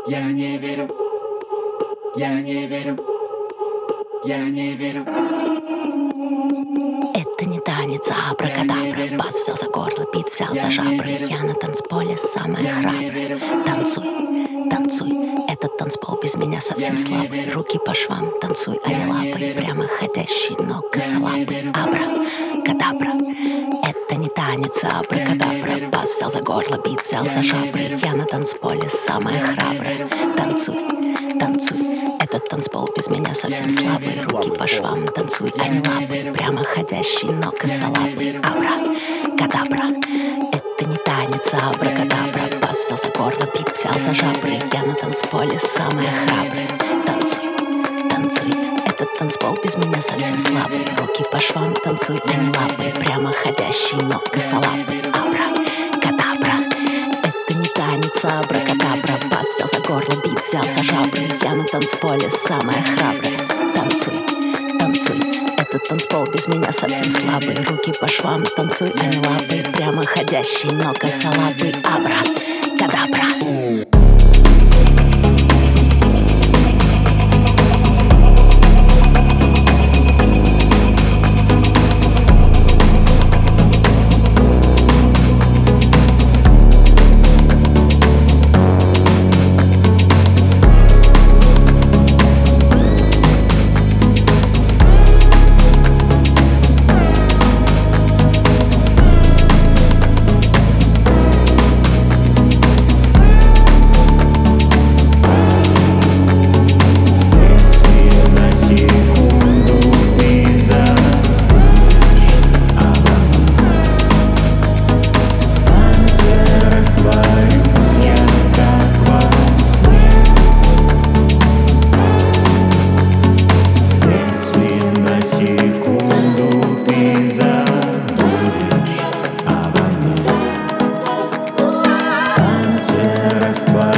Я не верю, я не верю, я не верю. Это не танец, а абракадабра. Бас взял за горло, бит взял за жабры. Я на танцполе самая храбрая. Танцуй, танцуй, этот танцпол без меня совсем слабый. Руки по швам, танцуй, а не лапой. Прямо ходящий, но косолапый. Абра-кадабра. Это не танец, а абракадабра. Бас взял за горло, бит взял за жабры. Я на танцполе самая храбрая. Танцуй, танцуй, этот танцпол без меня совсем слабый. Руки по швам, танцуй, а не лапы. Прямо ходящий, но косолапый. Абра-кадабра. Это не танец, а абракадабра. Бас взял за горло, бит взял за жабры. Я на танцполе самая храбрая. Танцуй, танцуй, этот танцпол без меня совсем слабый. Руки по швам, танцуй, а не лапы. Прямо ходящий, но косолапый. Абра-кадабра. Это не танец, а абракадабра. Бас взял за горло, бит взял за жабры. Я на танцполе самая храбрая. Танцуй, танцуй, этот танцпол без меня совсем слабый. Руки по швам, танцуй, а не лапы. Прямо ходящий, но косолапый. Абра-кадабра. Растворюсь